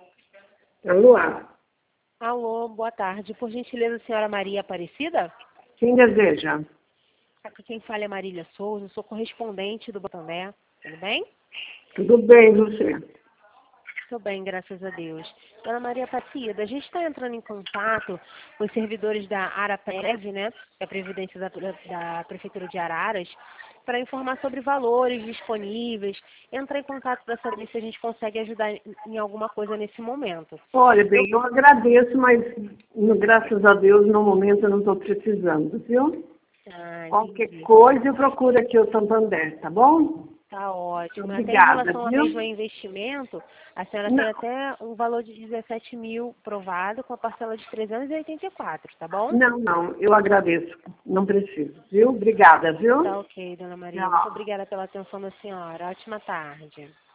Alô? Alô, boa tarde. Por gentileza, senhora Maria Aparecida? Quem deseja? Aqui quem fala é Marília Souza, sou correspondente do Botandé. Tudo bem? Tudo bem, você? Estou bem, graças a Deus. Dona Maria Aparecida, a gente está entrando em contato com os servidores da Araprev, né, que é a Previdência da Prefeitura de Araras, para informar sobre valores disponíveis, entrar em contato para saber se a gente consegue ajudar em alguma coisa nesse momento. Olha, bem, eu agradeço, mas graças a Deus, no momento eu não estou precisando, viu? Qualquer Entendi. coisa eu procuro aqui o Santander, tá bom? Tá ótimo. Até em Obrigada, relação ao viu? mesmo investimento, a senhora tem Não, até um valor de 17 mil provado com a parcela de 384, tá bom? não, eu agradeço. Não preciso, viu? Obrigada, viu? Tá ok, dona Maria. Muito Tchau. obrigada pela atenção da senhora. Ótima tarde.